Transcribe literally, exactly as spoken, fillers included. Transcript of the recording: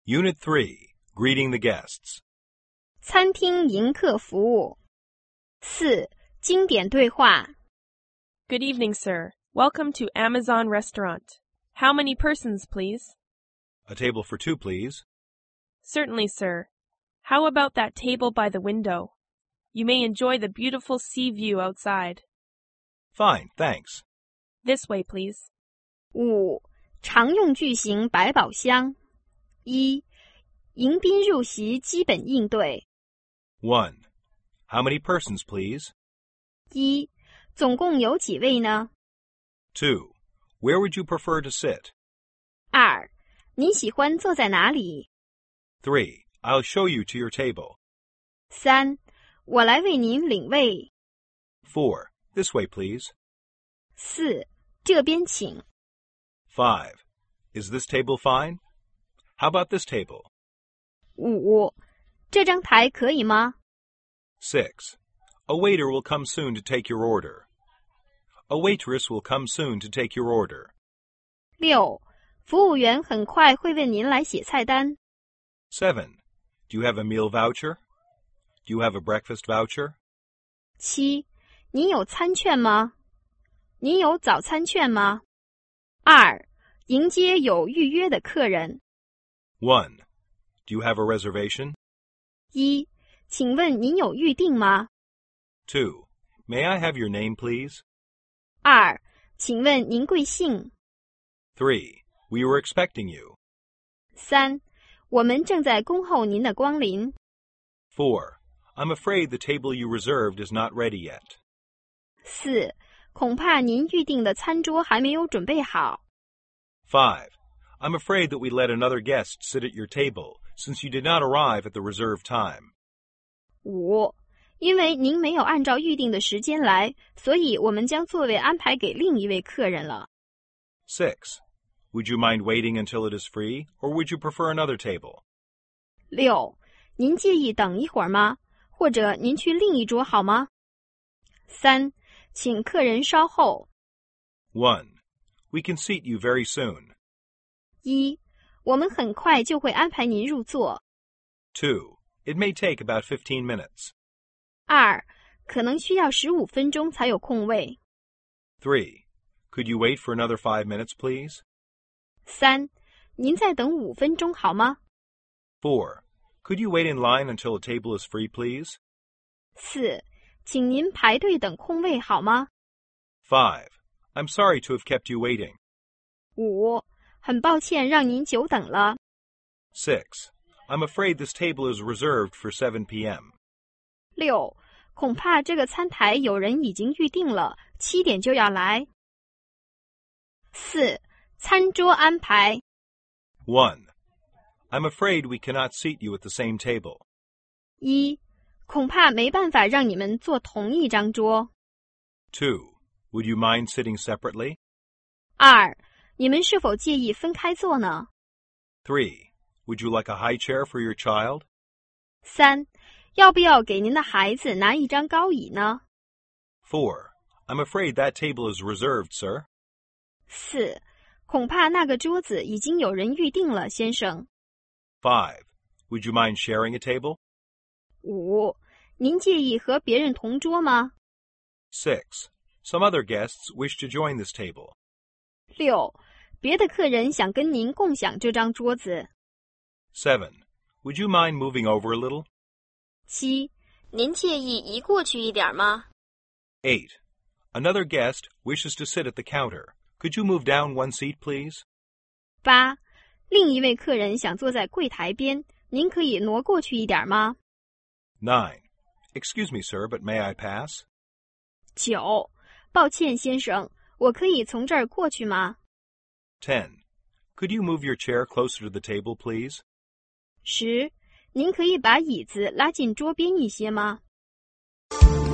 Unit three, Greeting the Guests. 餐厅迎客服务。四、经典对话。 Good evening, sir. Welcome to Amazon Restaurant. How many persons, please? A table for two, please. Certainly, sir. How about that table by the window? You may enjoy the beautiful sea view outside. Fine, thanks. This way, please. 五、常用句型百宝箱。一、迎宾入席基本应对。 One. How many persons, please? 一、总共有几位呢？ Two. Where would you prefer to sit? 二、你喜欢坐在哪里？ Three. I'll show you to your table. 三、我来为您领位。 Four. This way, please. 四、这边请。 Five. Is this table fine? How about this table? 五、这张台可以吗？ Six. A waiter will come soon to take your order. A waitress will come soon to take your order. 六、服务员很快会为您来写菜单。 Seven. Do you have a meal voucher? Do you have a breakfast voucher? 七、你有餐券吗？你有早餐券吗？二、迎接有预约的客人。 One. Do you have a reservation? 一、请问您有预定吗？ Two. May I have your name, please? 二、请问您贵姓？ Three. We were expecting you. 三、我们正在恭候您的光临。 Four. I'm afraid the table you reserved is not ready yet. 四、恐怕您预定的餐桌还没有准备好。 Five. I'm afraid that we let another guest sit at your table since you did not arrive at the reserved time. 五、因为您没有按照预定的时间来，所以我们将座位安排给另一位客人了。 Six. Would you mind waiting until it is free, or would you prefer another table? 六、您介意等一会儿吗？或者您去另一桌好吗？三、请客人稍后。 One. We can seat you very soon. 一、我们很快就会安排您入座。 Two. It may take about fifteen minutes. 二、可能需要十五分钟才有空位。 Three. Could you wait for another five minutes, please? 三、您再等五分钟好吗？ Four. Could you wait in line until a table is free, please? 四、请您排队等空位好吗？ Five. I'm sorry to have kept you waiting. 五、很抱歉让您久等了。 Six. I'm afraid this table is reserved for seven p.m. 六、恐怕这个餐台有人已经预定了，七点就要来。四、餐桌安排。 One. I'm afraid we cannot seat you at the same table. 一、恐怕没办法让你们坐同一张桌。 Two. Would you mind sitting separately? 二、你们是否介意分开坐呢？ Three. Would you like a high chair for your child? 三、要不要给您的孩子拿一张高椅呢？ Four. I'm afraid that table is reserved, sir. 四、恐怕那个桌子已经有人预定了，先生。 Five. Would you mind sharing a table? 五、您介意和别人同桌吗？ Six. Some other guests wish to join this table. 六、别的客人想跟您共享这张桌子。 Seven. Would you mind moving over a little? 七、您介意移过去一点吗？ Eight. Another guest wishes to sit at the counter. Could you move down one seat, please? 八、另一位客人想坐在柜台边，您可以挪过去一点吗？ Nine. Excuse me, sir, but may I pass? 九、抱歉，先生，我可以从这儿过去吗？ Ten. Could you move your chair closer to the table, please? 十、您可以把椅子拉近桌边一些吗？